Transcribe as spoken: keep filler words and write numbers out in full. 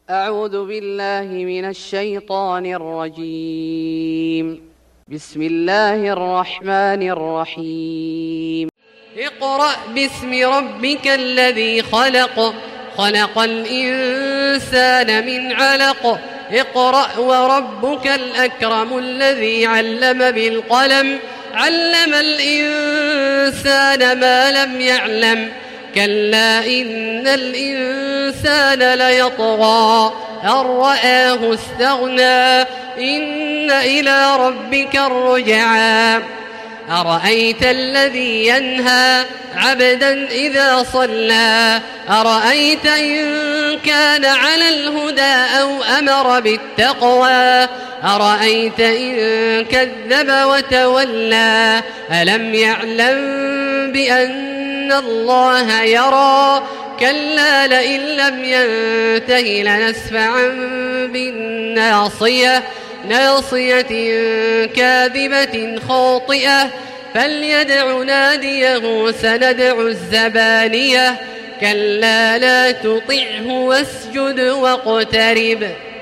أعوذ بالله من الشيطان الرجيم. بسم الله الرحمن الرحيم. اقرأ باسم ربك الذي خلق خلق الإنسان من علق اقرأ وربك الأكرم الذي علم بالقلم علم الإنسان ما لم يعلم كلا إن الإنسان ليطغى أن رآه استغنى إن إلى ربك الرجعى أرأيت الذي ينهى عبدا إذا صلى أرأيت إن كان على الهدى أو أمر بالتقوى أرأيت إن كذب وتولى ألم يعلم بأن الله يرى كلا لئن لم ينته لنسفعا بالناصية ناصية كاذبة خاطئة فليدع ناديه سندع الزبانية كلا لا تطعه واسجد واقترب.